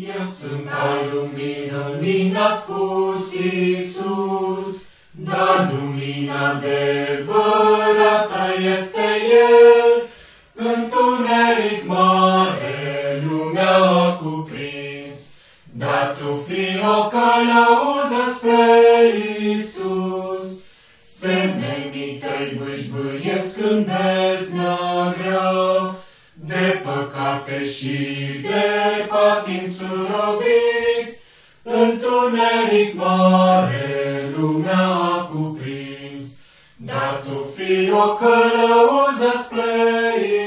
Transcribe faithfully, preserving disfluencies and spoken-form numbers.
Eu sunt ca lumină, lumina a spus Iisus, dar lumina adevărată este El. Întuneric mare lumea a cuprins, dar tu fii o călăuză spre Iisus. Semenii tăi bâșbâiesc în beznă grea, de păcate și de patim surobiți. Întuneric mare lumea a cuprins, dar tu fii o călăuză spre Iisus.